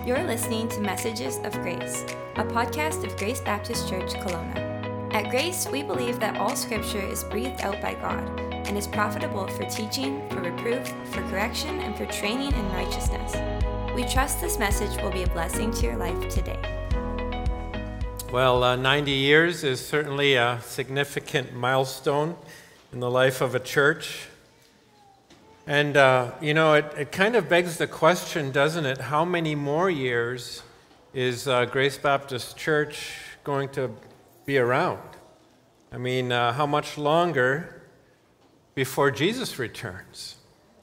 You're listening to Messages of Grace, a podcast of Grace Baptist Church, Kelowna. At Grace, we believe that all Scripture is breathed out by God and is profitable for teaching, for reproof, for correction, and for training in righteousness. We trust this message will be a blessing to your life today. Well, 90 years is certainly a significant milestone in the life of a church. And, it kind of begs the question, doesn't it? How many more years is Grace Baptist Church going to be around? I mean, how much longer before Jesus returns?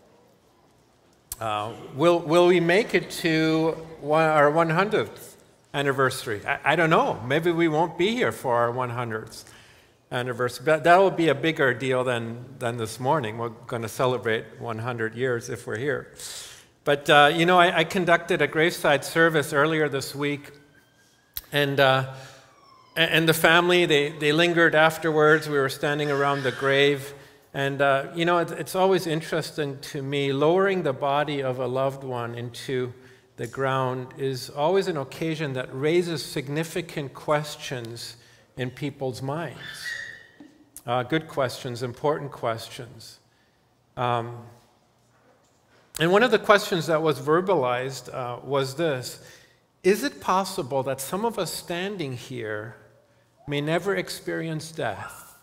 Will we make it to our 100th anniversary? I don't know. Maybe we won't be here for our 100th anniversary. But that will be a bigger deal than this morning. We're going to celebrate 100 years if we're here. But, I conducted a graveside service earlier this week, and the family, they lingered afterwards. We were standing around the grave. And, it's always interesting to me, lowering the body of a loved one into the ground is always an occasion that raises significant questions in people's minds. Good questions, important questions. And one of the questions that was verbalized was this: is it possible that some of us standing here may never experience death?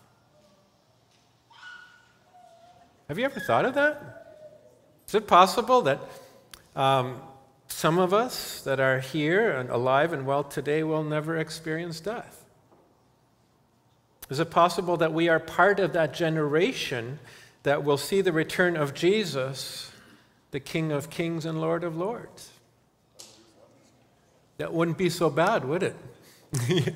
Have you ever thought of that? Is it possible that some of us that are here and alive and well today will never experience death? Is it possible that we are part of that generation that will see the return of Jesus, the King of Kings and Lord of Lords? That wouldn't be so bad, would it? Yeah.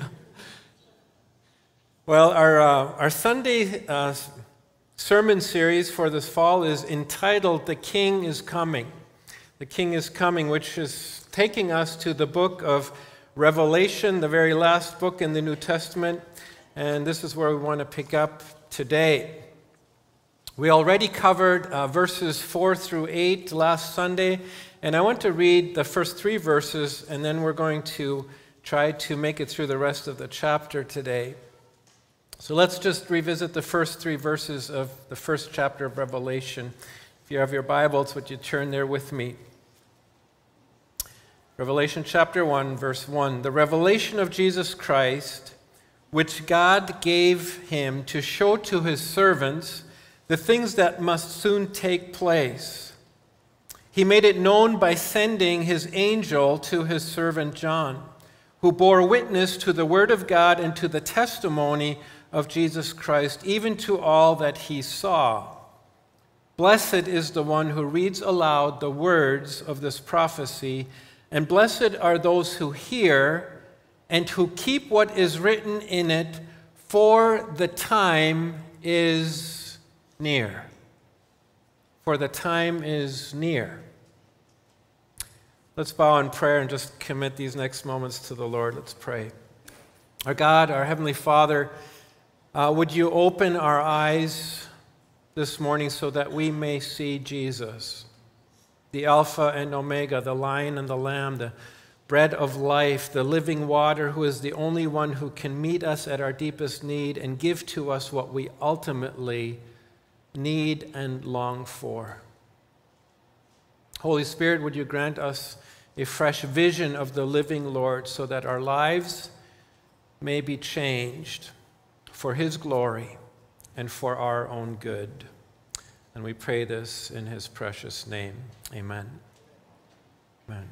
Well, our Sunday sermon series for this fall is entitled "The King is Coming." The King is Coming, which is taking us to the book of Revelation, the very last book in the New Testament. And this is where we want to pick up today. We already covered verses 4 through 8 last Sunday, and I want to read the first 3 verses, and then we're going to try to make it through the rest of the chapter today. So let's just revisit the first 3 verses of the first chapter of Revelation. If you have your Bibles, would you turn there with me? Revelation chapter 1, verse 1. The revelation of Jesus Christ, which God gave him to show to his servants the things that must soon take place. He made it known by sending his angel to his servant John, who bore witness to the word of God and to the testimony of Jesus Christ, even to all that he saw. Blessed is the one who reads aloud the words of this prophecy, and blessed are those who hear and who keep what is written in it, for the time is near. For the time is near. Let's bow in prayer and just commit these next moments to the Lord. Let's pray. Our God, our Heavenly Father, would you open our eyes this morning so that we may see Jesus, the Alpha and Omega, the Lion and the Lamb, the bread of life, the living water, who is the only one who can meet us at our deepest need and give to us what we ultimately need and long for. Holy Spirit, would you grant us a fresh vision of the living Lord so that our lives may be changed for his glory and for our own good. And we pray this in his precious name. Amen. Amen.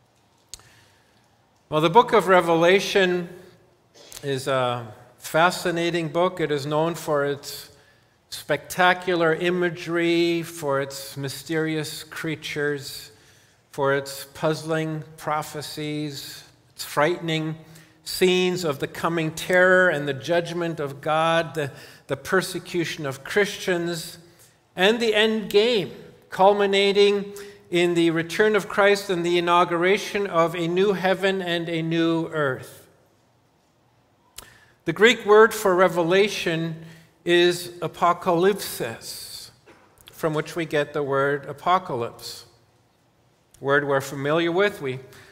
Well, the book of Revelation is a fascinating book. It is known for its spectacular imagery, for its mysterious creatures, for its puzzling prophecies, its frightening scenes of the coming terror and the judgment of God, the persecution of Christians, and the end game, culminating in the return of Christ and the inauguration of a new heaven and a new earth. The Greek word for revelation is apokalypsis, from which we get the word apocalypse. Word we're familiar with. We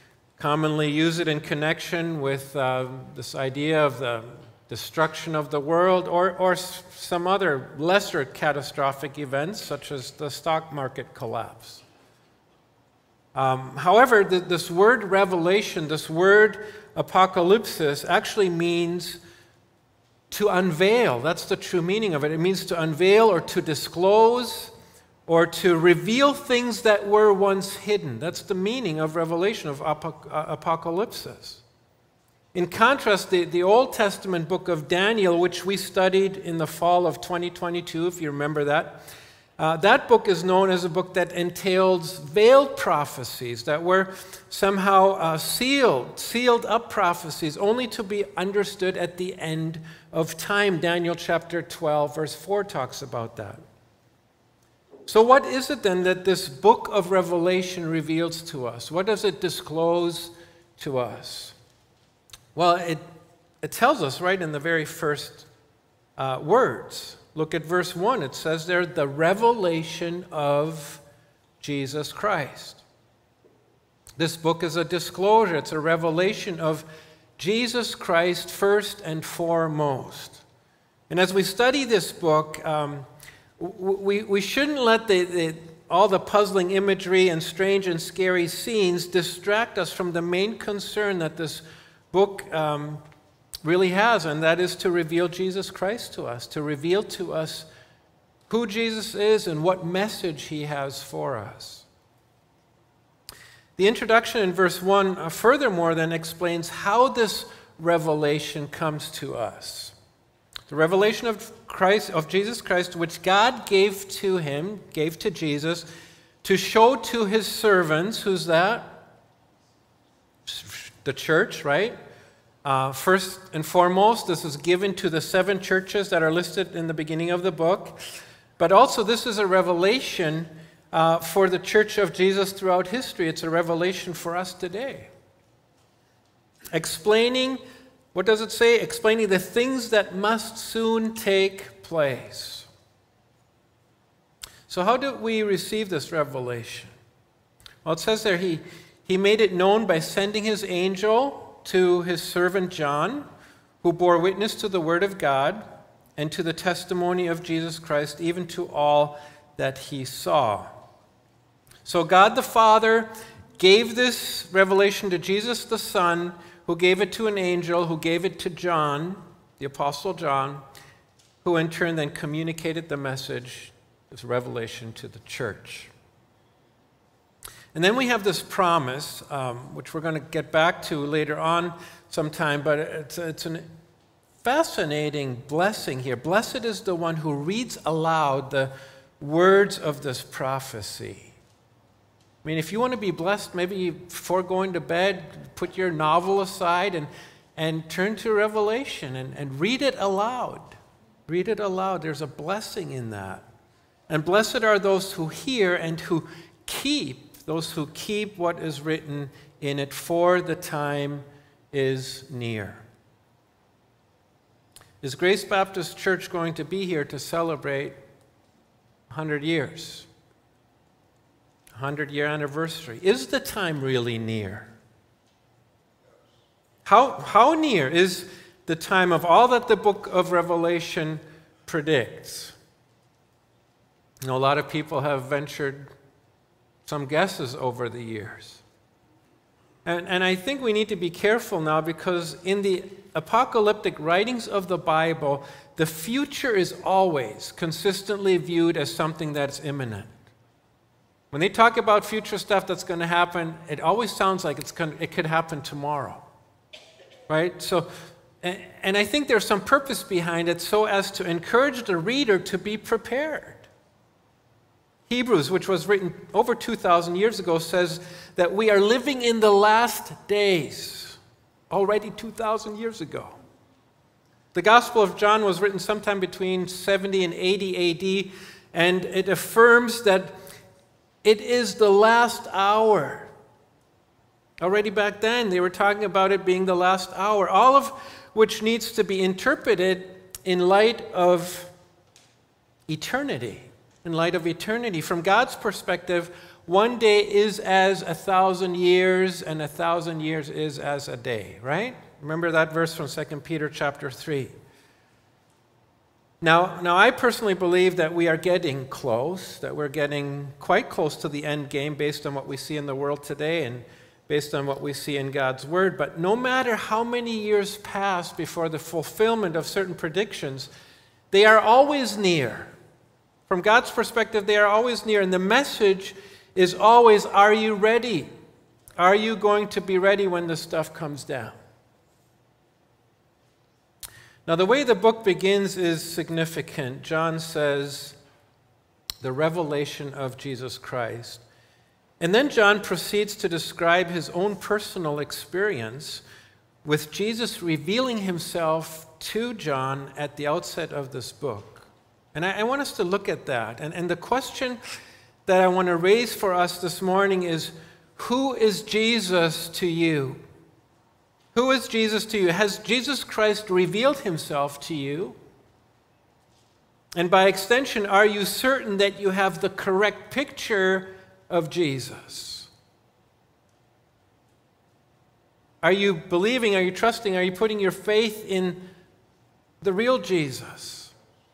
commonly use it in connection with this idea of the destruction of the world or some other lesser catastrophic events, such as the stock market collapse. However, this word revelation, this word apocalypsis, actually means to unveil. That's the true meaning of it. It means to unveil or to disclose or to reveal things that were once hidden. That's the meaning of revelation, of apocalypsis. In contrast, the Old Testament book of Daniel, which we studied in the fall of 2022, if you remember that, that book is known as a book that entails veiled prophecies that were somehow sealed up prophecies, only to be understood at the end of time. Daniel chapter 12, verse 4 talks about that. So what is it then that this book of Revelation reveals to us? What does it disclose to us? Well, it tells us right in the very first words. Look at verse 1. It says there, the revelation of Jesus Christ. This book is a disclosure. It's a revelation of Jesus Christ first and foremost. And as we study this book, we shouldn't let all the puzzling imagery and strange and scary scenes distract us from the main concern that this book really has, and that is to reveal Jesus Christ to us, to reveal to us who Jesus is and what message he has for us. The introduction in verse 1 furthermore then explains how this revelation comes to us. The revelation of Christ, of Jesus Christ, which God gave to him, gave to Jesus, to show to his servants. Who's that? The church, right? First and foremost, this is given to the 7 churches that are listed in the beginning of the book. But also, this is a revelation for the church of Jesus throughout history. It's a revelation for us today. Explaining, what does it say? Explaining the things that must soon take place. So how do we receive this revelation? Well, it says there, he made it known by sending his angel to his servant John, who bore witness to the word of God and to the testimony of Jesus Christ, even to all that he saw. So God the Father gave this revelation to Jesus the Son, who gave it to an angel, who gave it to John, the Apostle John, who in turn then communicated the message, this revelation, to the church. And then we have this promise, which we're going to get back to later on sometime, but it's a fascinating blessing here. Blessed is the one who reads aloud the words of this prophecy. I mean, if you want to be blessed, maybe before going to bed, put your novel aside and turn to Revelation and read it aloud. Read it aloud. There's a blessing in that. And blessed are those who hear and who keep, those who keep what is written in it, for the time is near. Is Grace Baptist Church going to be here to celebrate 100 years? 100-year anniversary. Is the time really near? How near is the time of all that the book of Revelation predicts? You know, a lot of people have ventured some guesses over the years. And I think we need to be careful now, because in the apocalyptic writings of the Bible, the future is always consistently viewed as something that's imminent. When they talk about future stuff that's going to happen, it always sounds like it could happen tomorrow, right? So, and I think there's some purpose behind it, so as to encourage the reader to be prepared. Hebrews, which was written over 2,000 years ago, says that we are living in the last days, already 2,000 years ago. The Gospel of John was written sometime between 70 and 80 AD, and it affirms that it is the last hour. Already back then, they were talking about it being the last hour, all of which needs to be interpreted in light of eternity. In light of eternity. From God's perspective, one day is as 1,000 years, and 1,000 years is as a day, right? Remember that verse from 2 Peter chapter 3. Now, I personally believe that we are getting close, that we're getting quite close to the end game based on what we see in the world today and based on what we see in God's Word. But no matter how many years pass before the fulfillment of certain predictions, they are always near. From God's perspective, they are always near. And the message is always, are you ready? Are you going to be ready when the stuff comes down? Now, the way the book begins is significant. John says, the revelation of Jesus Christ. And then John proceeds to describe his own personal experience with Jesus revealing himself to John at the outset of this book. And I want us to look at that. And the question that I want to raise for us this morning is, who is Jesus to you? Who is Jesus to you? Has Jesus Christ revealed himself to you? And by extension, are you certain that you have the correct picture of Jesus? Are you believing, are you trusting, are you putting your faith in the real Jesus?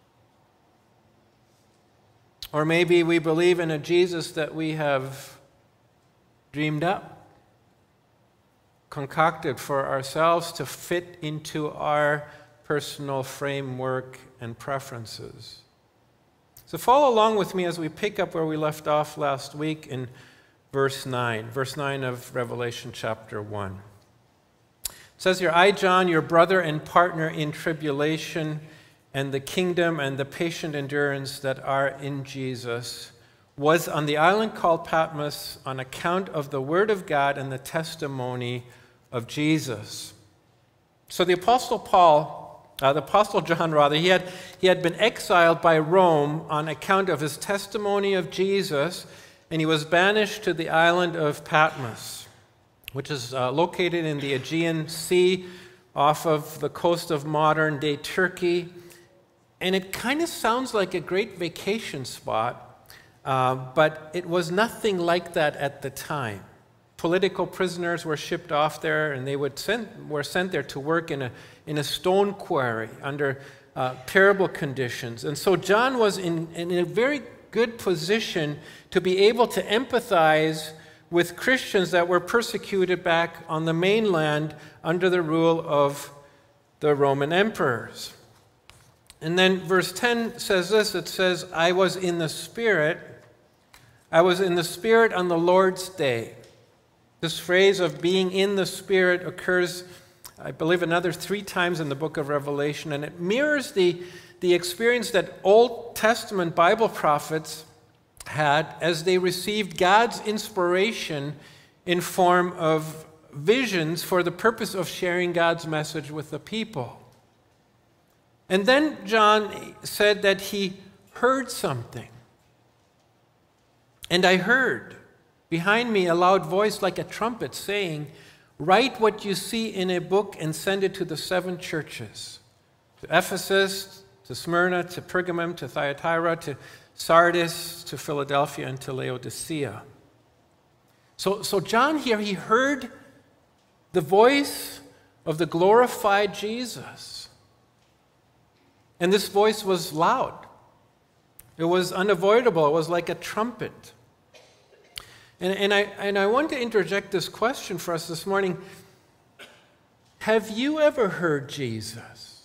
Or maybe we believe in a Jesus that we have dreamed up, concocted for ourselves to fit into our personal framework and preferences. So follow along with me as we pick up where we left off last week in verse 9 of Revelation chapter 1. It says here, I, John, your brother and partner in tribulation and the kingdom and the patient endurance that are in Jesus, was on the island called Patmos on account of the word of God and the testimony of Jesus. So the Apostle John, he had been exiled by Rome on account of his testimony of Jesus, and he was banished to the island of Patmos, which is located in the Aegean Sea off of the coast of modern-day Turkey. And it kind of sounds like a great vacation spot, but it was nothing like that at the time. Political prisoners were shipped off there, and they were sent there to work in a stone quarry under terrible conditions. And so John was in a very good position to be able to empathize with Christians that were persecuted back on the mainland under the rule of the Roman emperors. And then verse 10 says this, it says, I was in the Spirit on the Lord's day. This phrase of being in the Spirit occurs, I believe, another 3 times in the book of Revelation, and it mirrors the experience that Old Testament Bible prophets had as they received God's inspiration in form of visions for the purpose of sharing God's message with the people. And then John said that he heard something. And I heard behind me a loud voice like a trumpet saying, write what you see in a book and send it to the 7 churches. To Ephesus, to Smyrna, to Pergamum, to Thyatira, to Sardis, to Philadelphia, and to Laodicea. So John here, he heard the voice of the glorified Jesus. And this voice was loud. It was unavoidable. It was like a trumpet. And I want to interject this question for us this morning. Have you ever heard Jesus?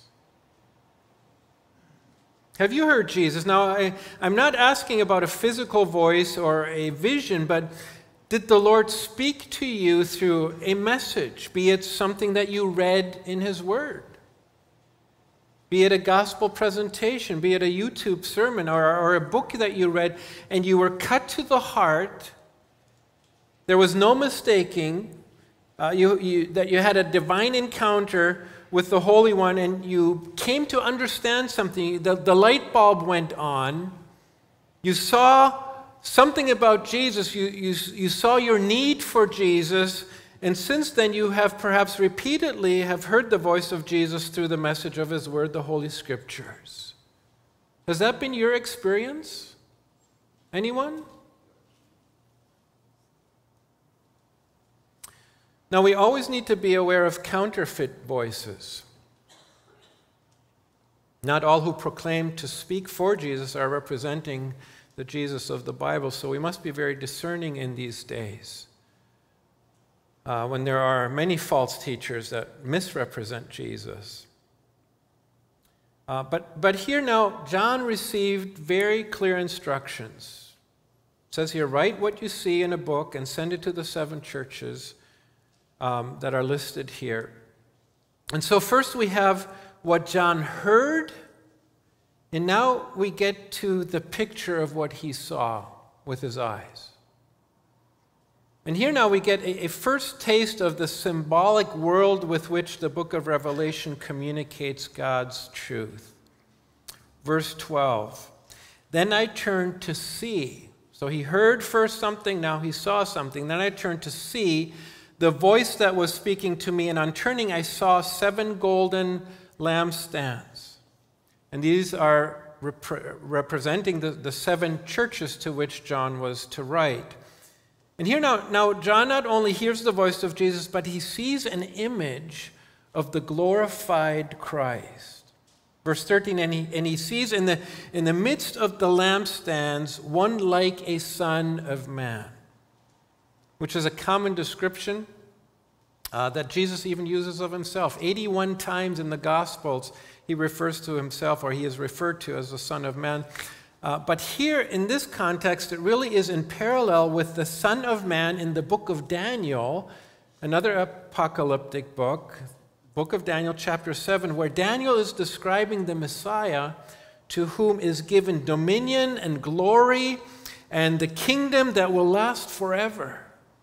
Have you heard Jesus? Now, I'm not asking about a physical voice or a vision, but did the Lord speak to you through a message, be it something that you read in His Word? Be it a gospel presentation, be it a YouTube sermon or a book that you read, and you were cut to the heart. There was no mistaking that you had a divine encounter with the Holy One, and you came to understand something. The light bulb went on. You saw something about Jesus. You saw your need for Jesus, and since then you have perhaps repeatedly have heard the voice of Jesus through the message of His Word, the Holy Scriptures. Has that been your experience? Anyone? Now, we always need to be aware of counterfeit voices. Not all who proclaim to speak for Jesus are representing the Jesus of the Bible, so we must be very discerning in these days. When there are many false teachers that misrepresent Jesus. But here now, John received very clear instructions. It says here, write what you see in a book and send it to the 7 churches that are listed here. And so first we have what John heard, and now we get to the picture of what he saw with his eyes. And here now we get a first taste of the symbolic world with which the book of Revelation communicates God's truth. Verse 12, then I turned to see. So he heard first something, now he saw something. Then I turned to see the voice that was speaking to me, and on turning I saw 7 golden lampstands. And these are representing the 7 churches to which John was to write. And here now John not only hears the voice of Jesus, but he sees an image of the glorified Christ. Verse 13, and he sees in the midst of the lampstands one like a son of man, which is a common description that Jesus even uses of himself. 81 times in the Gospels he refers to himself, or he is referred to as the Son of Man. But here in this context, it really is in parallel with the Son of Man in the book of Daniel, another apocalyptic book of Daniel chapter 7, where Daniel is describing the Messiah to whom is given dominion and glory and the kingdom that will last forever.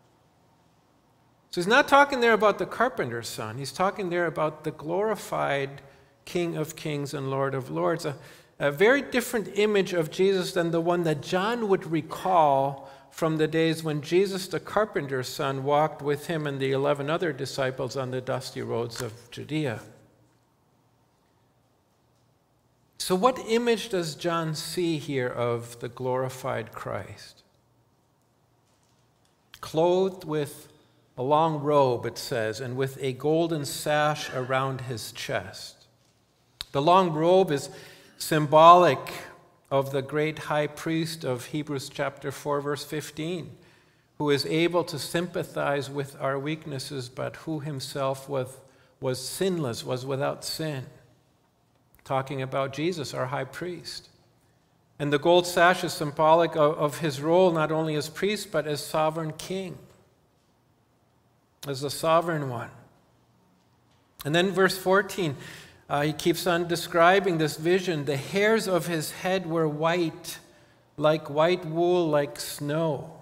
So he's not talking there about the carpenter's son. He's talking there about the glorified King of Kings and Lord of Lords. A very different image of Jesus than the one that John would recall from the days when Jesus, the carpenter's son, walked with him and the 11 other disciples on the dusty roads of Judea. So what image does John see here of the glorified Christ? Clothed with a long robe, it says, and with a golden sash around his chest. The long robe is symbolic of the great high priest of Hebrews chapter 4, verse 15, who is able to sympathize with our weaknesses, but who himself was sinless, was without sin. Talking about Jesus, our high priest. And the gold sash is symbolic of his role not only as priest, but as sovereign king, as the sovereign one. And then verse 14, he keeps on describing this vision. The hairs of his head were white, like white wool, like snow.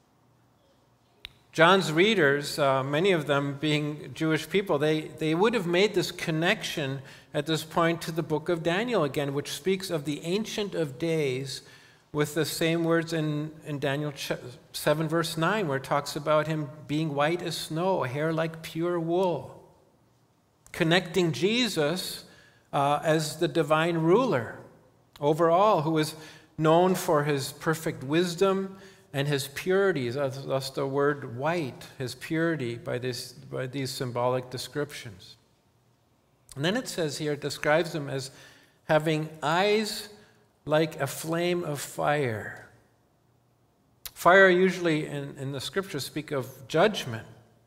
John's readers, many of them being Jewish people, they would have made this connection at this point to the book of Daniel again, which speaks of the Ancient of Days with the same words in Daniel 7, verse 9, where it talks about him being white as snow, hair like pure wool. Connecting Jesus as the divine ruler over all, who is known for his perfect wisdom and his purity. Thus the word white, his purity, by these symbolic descriptions. And then it says here, it describes him as having eyes like a flame of fire. Fire usually in the scriptures speak of judgment.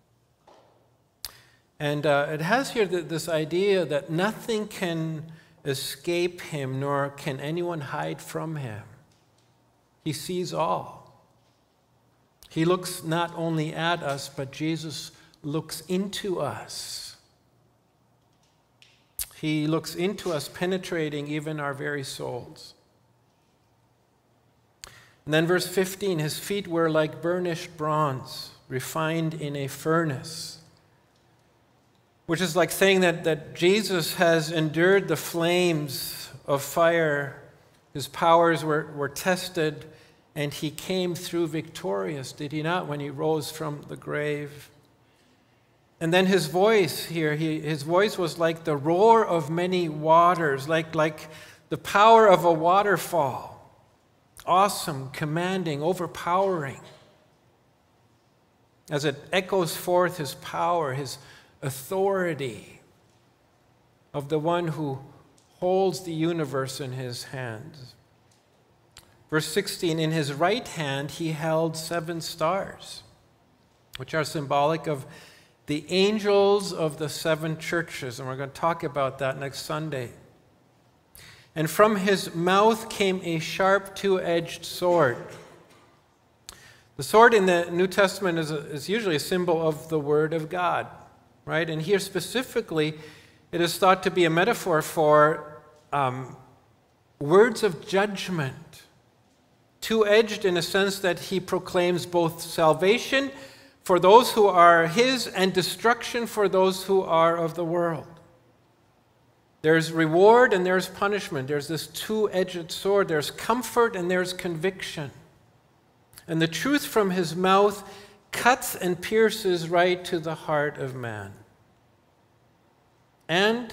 And it has here this idea that nothing can escape him, nor can anyone hide from him. He sees all. He looks not only at us, but Jesus looks into us. He looks into us, penetrating even our very souls. And then verse 15, his feet were like burnished bronze, refined in a furnace. Which is like saying that Jesus has endured the flames of fire. His powers were tested, and he came through victorious, did he not, when he rose from the grave? And then his voice here, his voice was like the roar of many waters, like the power of a waterfall. Awesome, commanding, overpowering. as it echoes forth his power, his authority of the one who holds the universe in his hands. Verse 16, in his right hand he held 7 stars, which are symbolic of the angels of the 7 churches, and we're going to talk about that next Sunday. And from his mouth came a sharp 2-edged sword. The sword in the New Testament is usually a symbol of the Word of God, right? And here specifically, it is thought to be a metaphor for words of judgment. 2-edged in a sense that he proclaims both salvation for those who are his and destruction for those who are of the world. There's reward and there's punishment. There's this 2-edged sword. There's comfort and there's conviction. And the truth from his mouth cuts and pierces right to the heart of man. And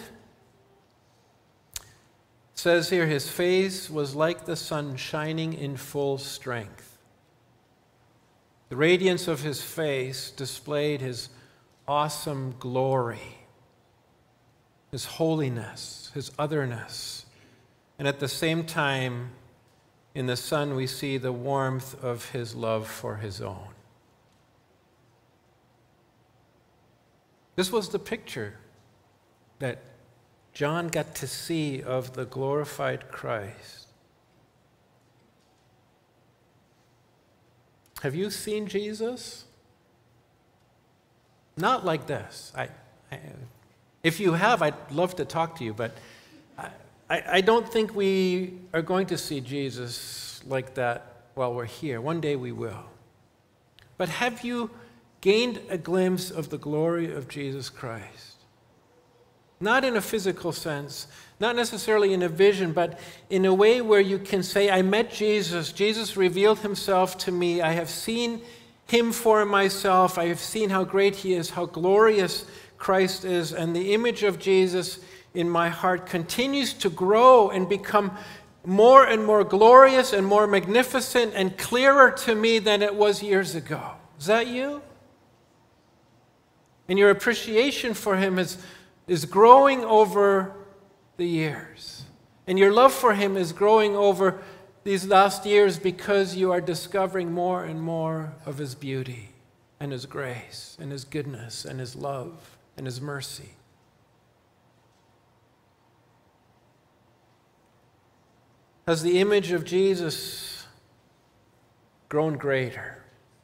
it says here, his face was like the sun shining in full strength. The radiance of his face displayed his awesome glory, his holiness, his otherness. And at the same time, in the sun, we see the warmth of his love for his own. This was the picture that John got to see of the glorified Christ. Have you seen Jesus? Not like this. If you have, I'd love to talk to you, but I don't think we are going to see Jesus like that while we're here. One day we will. But have you gained a glimpse of the glory of Jesus Christ? Not in a physical sense, not necessarily in a vision, but in a way where you can say, I met Jesus. Jesus revealed himself to me. I have seen him for myself. I have seen how great he is, how glorious Christ is. And the image of Jesus in my heart continues to grow and become more and more glorious and more magnificent and clearer to me than it was years ago. Is that you? And your appreciation for him is growing over the years. And your love for him is growing over these last years because you are discovering more and more of his beauty and his grace and his goodness and his love and his mercy. Has the image of Jesus grown greater,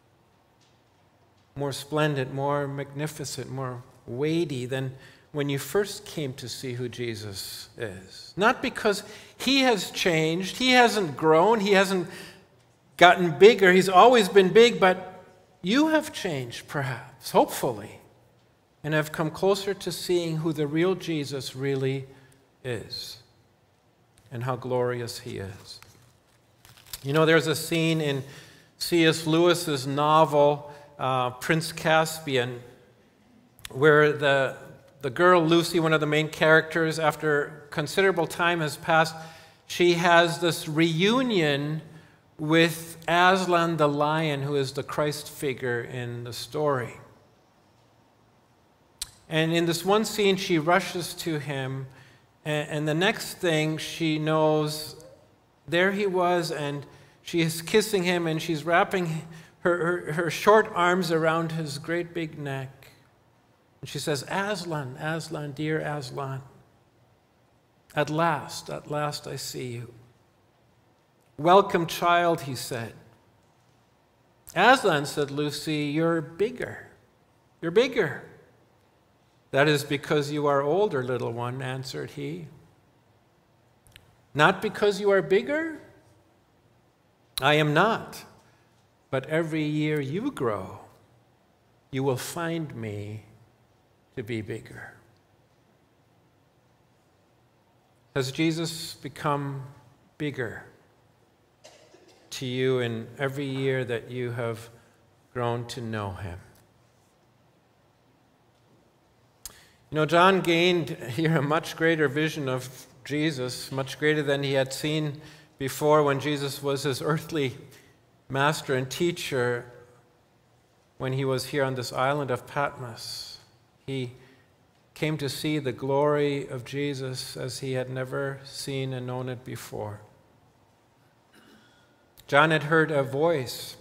more splendid, more magnificent, more weighty than when you first came to see who Jesus is? Not because he has changed, he hasn't grown, he hasn't gotten bigger, he's always been big, but you have changed perhaps, hopefully, and have come closer to seeing who the real Jesus really is and how glorious he is. You know, there's a scene in C.S. Lewis's novel, Prince Caspian, where the girl Lucy, one of the main characters, after considerable time has passed, she has this reunion with Aslan the lion, who is the Christ figure in the story. And in this one scene, she rushes to him, and the next thing she knows, there he was, and she is kissing him, and she's wrapping her short arms around his great big neck. And she says, Aslan, Aslan, dear Aslan, at last I see you. Welcome, child, he said. Aslan, said Lucy, you're bigger. You're bigger. That is because you are older, little one, answered he. Not because you are bigger? I am not. But every year you grow, you will find me to be bigger. Has Jesus become bigger to you in every year that you have grown to know him? You know, John gained here a much greater vision of Jesus, much greater than he had seen before when Jesus was his earthly master and teacher, when he was here on this island of Patmos. He came to see the glory of Jesus as he had never seen and known it before. John had heard a voice.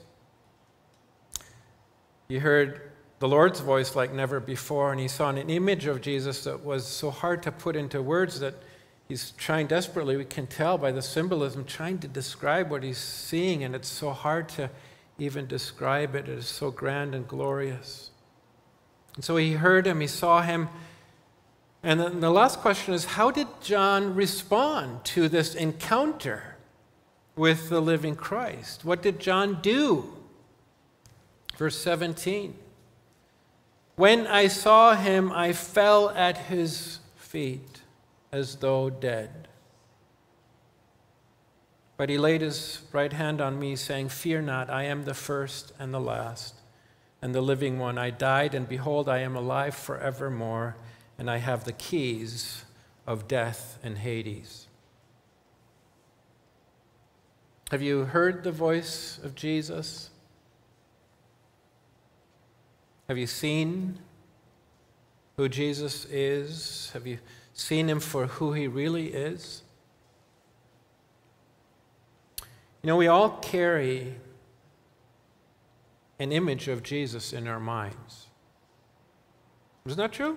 He heard the Lord's voice like never before, and he saw an image of Jesus that was so hard to put into words that he's trying desperately, we can tell by the symbolism, trying to describe what he's seeing, and it's so hard to even describe it. It is so grand and glorious. And so he heard him, he saw him. And then the last question is, how did John respond to this encounter with the living Christ? What did John do? Verse 17. When I saw him, I fell at his feet as though dead. But he laid his right hand on me, saying, Fear not, I am the first and the last, and the living one. I died, and behold, I am alive forevermore, and I have the keys of death and Hades. Have you heard the voice of Jesus? Have you seen who Jesus is? Have you seen him for who he really is? You know, we all carry an image of Jesus in our minds. Isn't that true?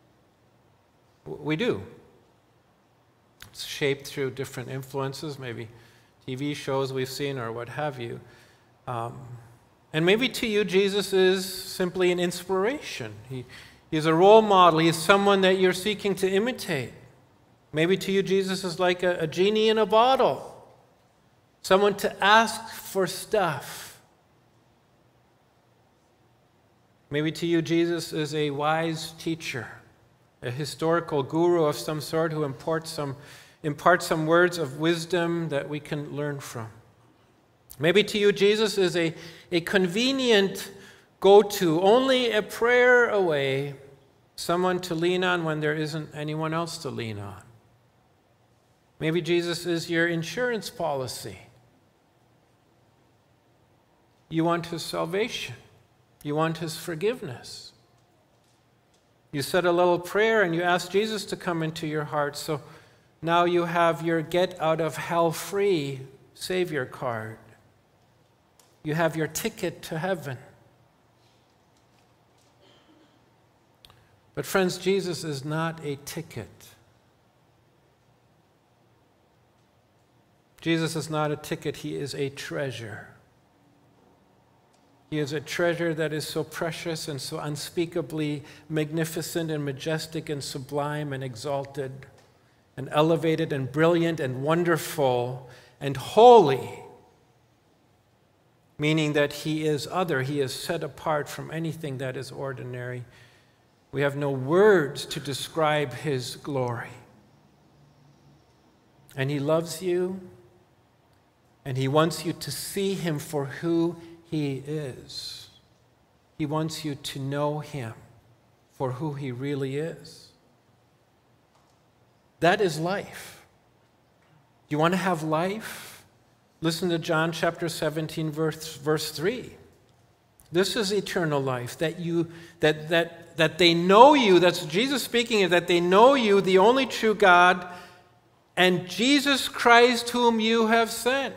We do. It's shaped through different influences, maybe TV shows we've seen or what have you. And maybe to you, Jesus is simply an inspiration. He's a role model. He's someone that you're seeking to imitate. Maybe to you, Jesus is like a genie in a bottle. Someone to ask for stuff. Maybe to you, Jesus is a wise teacher, a historical guru of some sort who imparts some words of wisdom that we can learn from. Maybe to you, Jesus is a convenient go-to, only a prayer away, someone to lean on when there isn't anyone else to lean on. Maybe Jesus is your insurance policy. You want his salvation. You want his forgiveness. You said a little prayer and you asked Jesus to come into your heart, so now you have your get out of hell free Savior card. You have your ticket to heaven. But friends, Jesus is not a ticket. Jesus is not a ticket, he is a treasure. He is a treasure that is so precious and so unspeakably magnificent and majestic and sublime and exalted and elevated and brilliant and wonderful and holy, meaning that he is other, he is set apart from anything that is ordinary. We have no words to describe his glory. And he loves you, and he wants you to see him for who he is. He wants you to know him for who he really is. That is life. You want to have life? Listen to John chapter 17, verse 3. This is eternal life, that they know you, that's Jesus speaking, that they know you, the only true God, and Jesus Christ whom you have sent.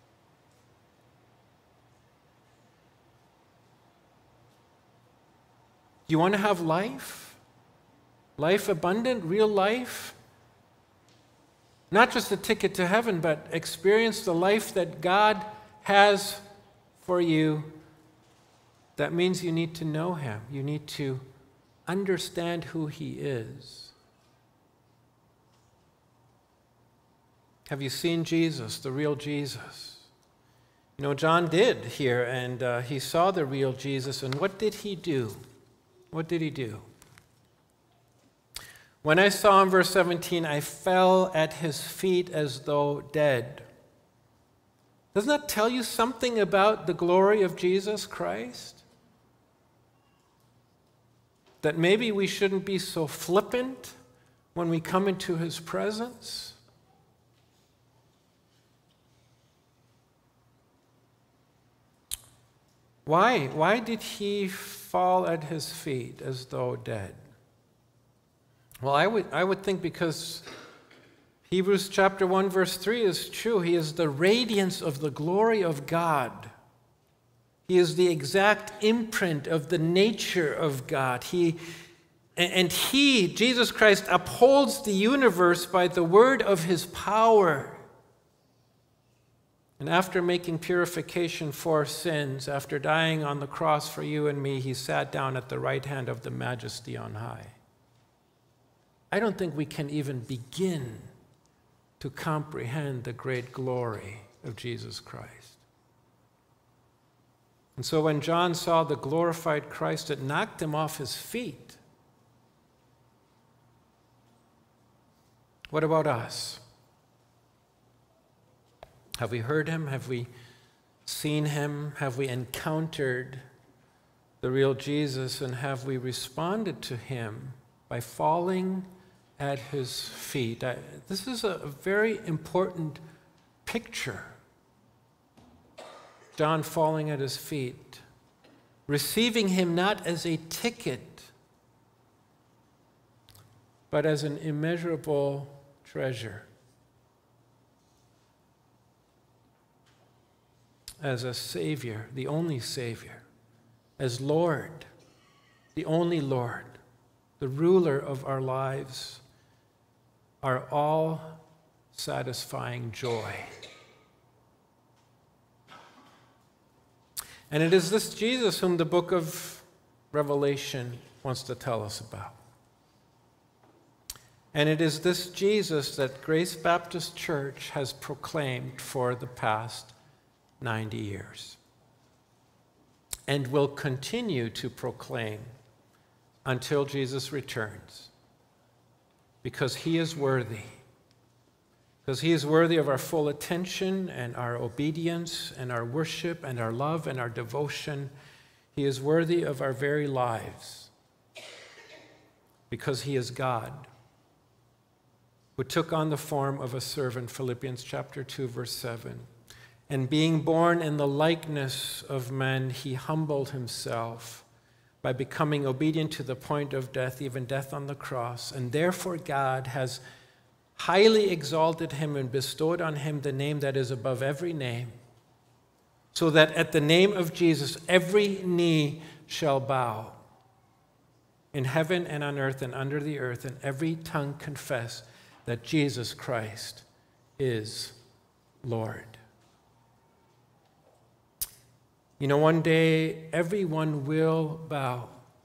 You want to have life? Life abundant, real life? Not just a ticket to heaven, but experience the life that God has for you. That means you need to know him. You need to understand who he is. Have you seen Jesus, the real Jesus? You know, John did here, and he saw the real Jesus, and what did he do? What did he do? When I saw him, verse 17, I fell at his feet as though dead. Doesn't that tell you something about the glory of Jesus Christ? That maybe we shouldn't be so flippant when we come into his presence? Why did he fall at his feet as though dead? Well, I would think because Hebrews chapter 1, verse 3 is true. He is the radiance of the glory of God. He is the exact imprint of the nature of God. Jesus Christ, upholds the universe by the word of his power. And after making purification for sins, after dying on the cross for you and me, he sat down at the right hand of the Majesty on high. I don't think we can even begin to comprehend the great glory of Jesus Christ. And so when John saw the glorified Christ, it knocked him off his feet. What about us? Have we heard him? Have we seen him? Have we encountered the real Jesus? And have we responded to him by falling at his feet? This is a very important picture. John falling at his feet, receiving him not as a ticket, but as an immeasurable treasure, as a Savior, the only Savior, as Lord, the only Lord, the ruler of our lives, our all-satisfying joy. And it is this Jesus whom the book of Revelation wants to tell us about. And it is this Jesus that Grace Baptist Church has proclaimed for the past 90 years and will continue to proclaim until Jesus returns, because he is worthy. Because he is worthy of our full attention and our obedience and our worship and our love and our devotion. He is worthy of our very lives, because he is God, who took on the form of a servant, Philippians chapter 2, verse 7. And being born in the likeness of men, he humbled himself by becoming obedient to the point of death, even death on the cross. And therefore God has highly exalted him and bestowed on him the name that is above every name, so that at the name of Jesus every knee shall bow, in heaven and on earth and under the earth, and every tongue confess that Jesus Christ is Lord. You know, one day everyone will bow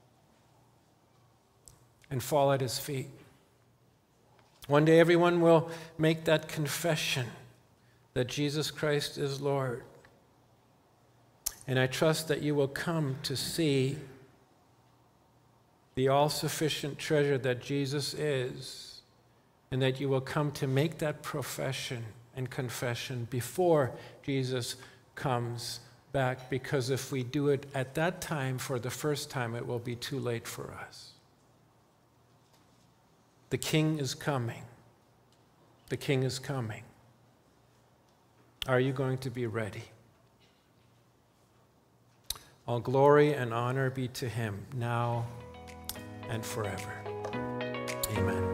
and fall at his feet. One day everyone will make that confession that Jesus Christ is Lord. And I trust that you will come to see the all-sufficient treasure that Jesus is, and that you will come to make that profession and confession before Jesus comes back, because if we do it at that time for the first time, it will be too late for us. The King is coming. The King is coming. Are you going to be ready? All glory and honor be to him, now and forever. Amen.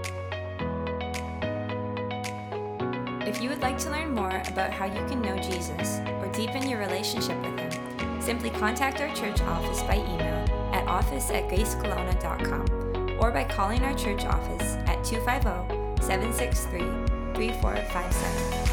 If you would like to learn more about how you can know Jesus or deepen your relationship with him, simply contact our church office by email at office@gracekelowna.com or by calling our church office at 250-763-3457.